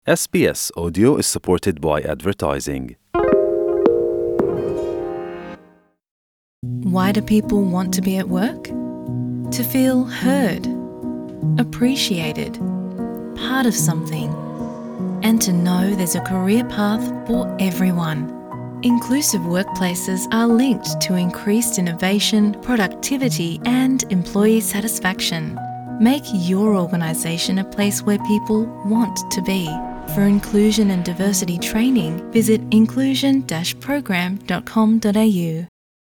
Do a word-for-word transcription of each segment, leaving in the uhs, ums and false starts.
S B S Audio is supported by advertising. Why do people want to be at work? To feel heard, appreciated, part of something, and to know there's a career path for everyone. Inclusive workplaces are linked to increased innovation, productivity, and employee satisfaction. Make your organisation a place where people want to be. For inclusion and diversity training, visit inclusion dash program dot com dot a u.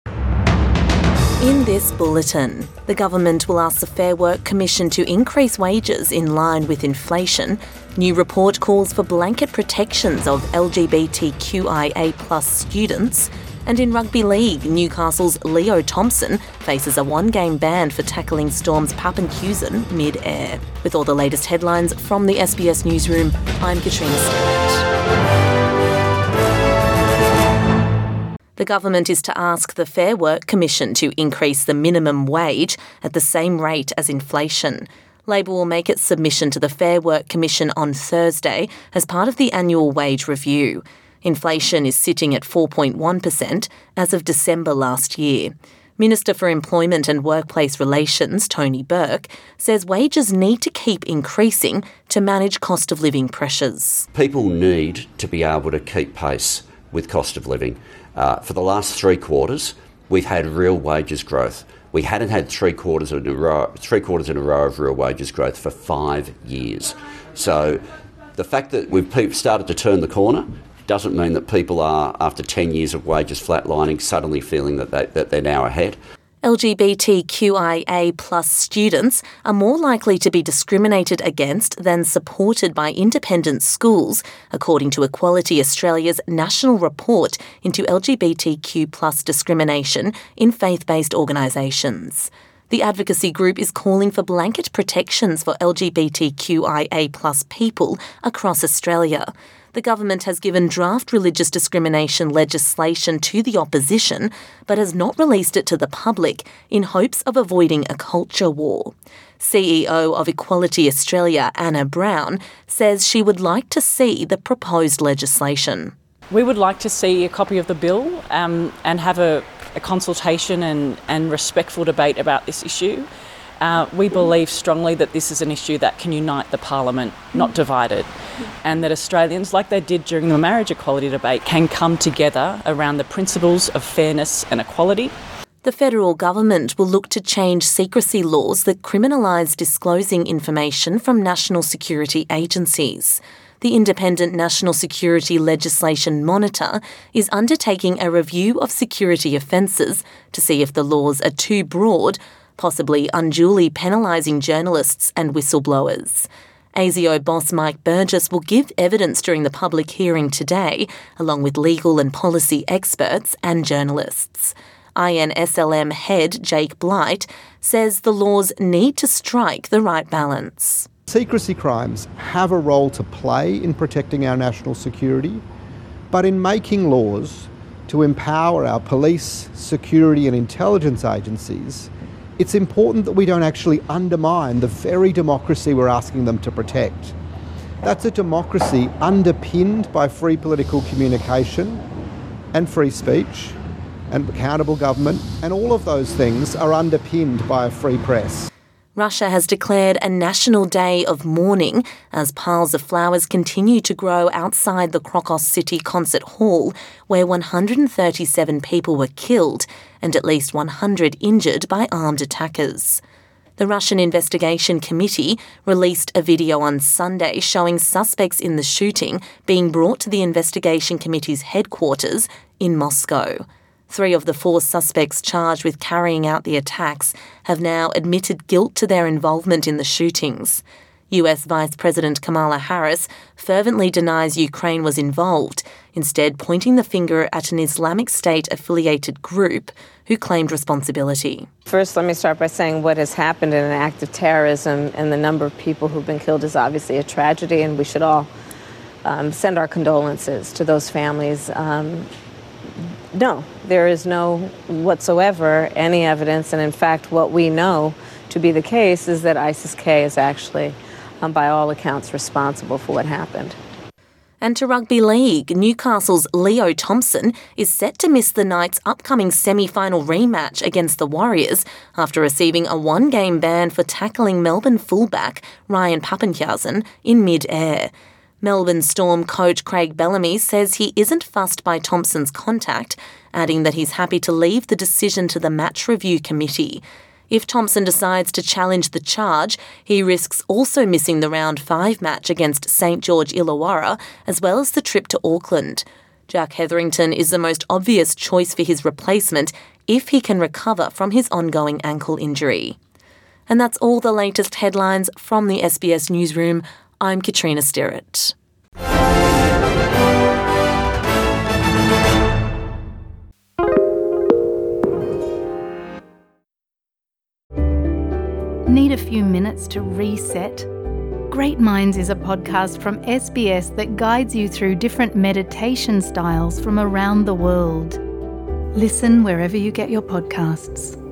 In this bulletin, the government will ask the Fair Work Commission to increase wages in line with inflation. New report calls for blanket protections of L G B T Q I A plus students. And in rugby league, Newcastle's Leo Thompson faces a one-game ban for tackling Storm's Papenhuisen mid-air. With all the latest headlines from the S B S Newsroom, I'm Katrina Stewart. The government is to ask the Fair Work Commission to increase the minimum wage at the same rate as inflation. Labor will make its submission to the Fair Work Commission on Thursday as part of the annual wage review. Inflation is sitting at four point one percent as of December last year. Minister for Employment and Workplace Relations, Tony Burke, says wages need to keep increasing to manage cost of living pressures. People need to be able to keep pace with cost of living. Uh, for the last three quarters, we've had real wages growth. We hadn't had three quarters in a row, three quarters in a row of real wages growth for five years. So the fact that we've started to turn the corner doesn't mean that people are, after ten years of wages flatlining, suddenly feeling that, they, that they're now ahead. L G B T Q I A plus students are more likely to be discriminated against than supported by independent schools, according to Equality Australia's national report into L G B T Q plus discrimination in faith-based organisations. The advocacy group is calling for blanket protections for L G B T Q I A plus people across Australia. The government has given draft religious discrimination legislation to the opposition, but has not released it to the public in hopes of avoiding a culture war. C E O of Equality Australia, Anna Brown, says she would like to see the proposed legislation. We would like to see a copy of the bill um, and have a, a consultation and, and respectful debate about this issue. Uh, we believe strongly that this is an issue that can unite the Parliament, not divide it, and that Australians, like they did during the marriage equality debate, can come together around the principles of fairness and equality. The federal government will look to change secrecy laws that criminalise disclosing information from national security agencies. The Independent National Security Legislation Monitor is undertaking a review of security offences to see if the laws are too broad, possibly unduly penalising journalists and whistleblowers. A S I O boss Mike Burgess will give evidence during the public hearing today, along with legal and policy experts and journalists. I N S L M head Jake Blight says the laws need to strike the right balance. Secrecy crimes have a role to play in protecting our national security, but in making laws to empower our police, security and intelligence agencies, it's important that we don't actually undermine the very democracy we're asking them to protect. That's a democracy underpinned by free political communication and free speech and accountable government, and all of those things are underpinned by a free press. Russia has declared a national day of mourning as piles of flowers continue to grow outside the Crocos City Concert Hall, where one hundred thirty-seven people were killed and at least one hundred injured by armed attackers. The Russian Investigation Committee released a video on Sunday showing suspects in the shooting being brought to the Investigation Committee's headquarters in Moscow. Three of the four suspects charged with carrying out the attacks have now admitted guilt to their involvement in the shootings. U S Vice President Kamala Harris fervently denies Ukraine was involved, instead pointing the finger at an Islamic State-affiliated group who claimed responsibility. First, let me start by saying what has happened in an act of terrorism and the number of people who've been killed is obviously a tragedy, and we should all um, send our condolences to those families. Um, No, there is no whatsoever any evidence, and in fact what we know to be the case is that ISIS-K is actually, um, by all accounts, responsible for what happened. And to rugby league, Newcastle's Leo Thompson is set to miss the Knights' upcoming semi-final rematch against the Warriors after receiving a one-game ban for tackling Melbourne fullback Ryan Papenhuyzen in mid-air. Melbourne Storm coach Craig Bellamy says he isn't fussed by Thompson's contact, adding that he's happy to leave the decision to the match review committee. If Thompson decides to challenge the charge, he risks also missing the round five match against St George Illawarra, as well as the trip to Auckland. Jack Hetherington is the most obvious choice for his replacement if he can recover from his ongoing ankle injury. And that's all the latest headlines from the S B S Newsroom. I'm Katrina Stirrett. Need a few minutes to reset? Great Minds is a podcast from S B S that guides you through different meditation styles from around the world. Listen wherever you get your podcasts.